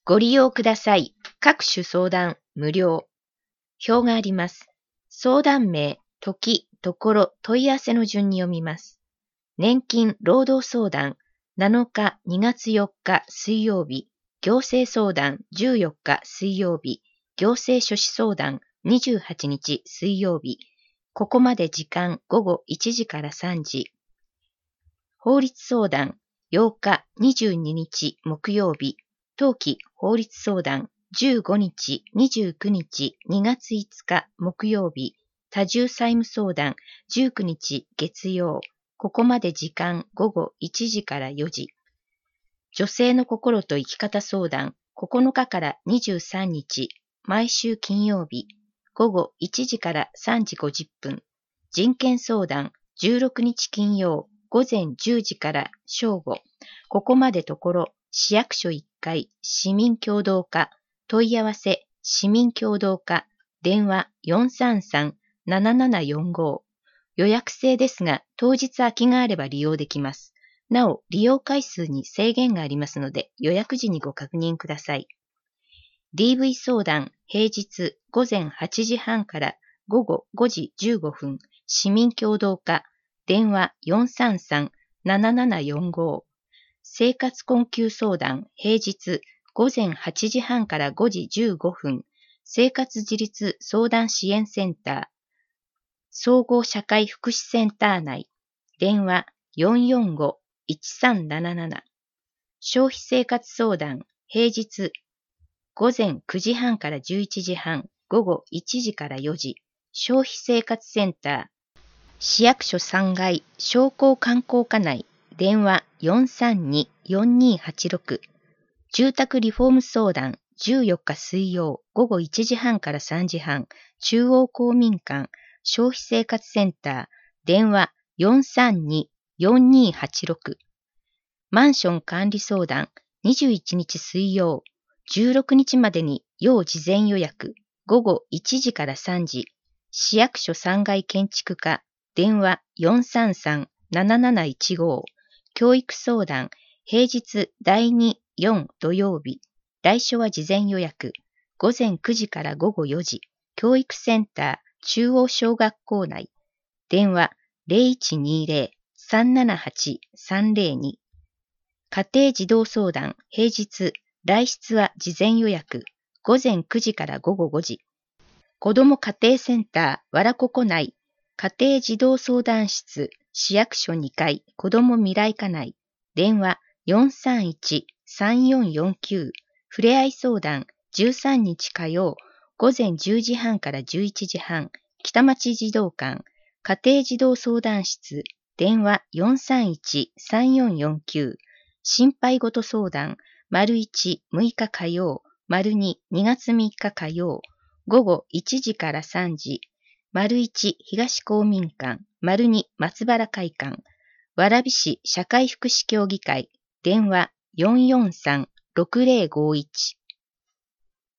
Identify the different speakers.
Speaker 1: ご利用ください。各種相談無料。表があります。相談名、時、ところ、問い合わせの順に読みます。年金労働相談7日2月4日水曜日、行政相談14日水曜日、行政書士相談28日水曜日、ここまで時間午後1時から3時。法律相談8日22日木曜日、冬季法律相談15日29日2月5日木曜日、多重債務相談19日月曜、ここまで時間午後1時から4時。女性の心と生き方相談9日から23日、毎週金曜日、午後1時から3時50分。人権相談16日金曜、午前10時から正午。ここまでところ、市役所1階、市民協働課、問い合わせ、市民協働課、電話433-7745。予約制ですが、当日空きがあれば利用できます。なお、利用回数に制限がありますので、予約時にご確認ください。DV 相談、平日午前8時半から午後5時15分、市民協働課、電話433-7745。生活困窮相談、平日午前8時半から5時15分、生活自立相談支援センター、総合社会福祉センター内、電話445-1377。消費生活相談、平日午前9時半から11時半、午後1時から4時、消費生活センター、市役所3階商工観光課内、電話432-4286。住宅リフォーム相談14日水曜午後1時半から3時半、中央公民館消費生活センター、電話432-4286。マンション管理相談21日水曜、16日までに要事前予約、午後1時から3時、市役所3階建築課、電話433-7715。教育相談、平日第2、4土曜日、来所は事前予約、午前9時から午後4時、教育センター、中央小学校内、電話0120-378-302。家庭児童相談、平日、来室は事前予約、午前9時から午後5時。子ども家庭センター、わらここ内、家庭児童相談室、市役所2階、子ども未来課内、電話431-3449。ふれあい相談、13日火曜、午前10時半から11時半、北町児童館、家庭児童相談室、電話431-3449。心配事相談、1、6日火曜、2、2月3日火曜、午後1時から3時、1東公民館、2松原会館、蕨市社会福祉協議会、電話443-6051。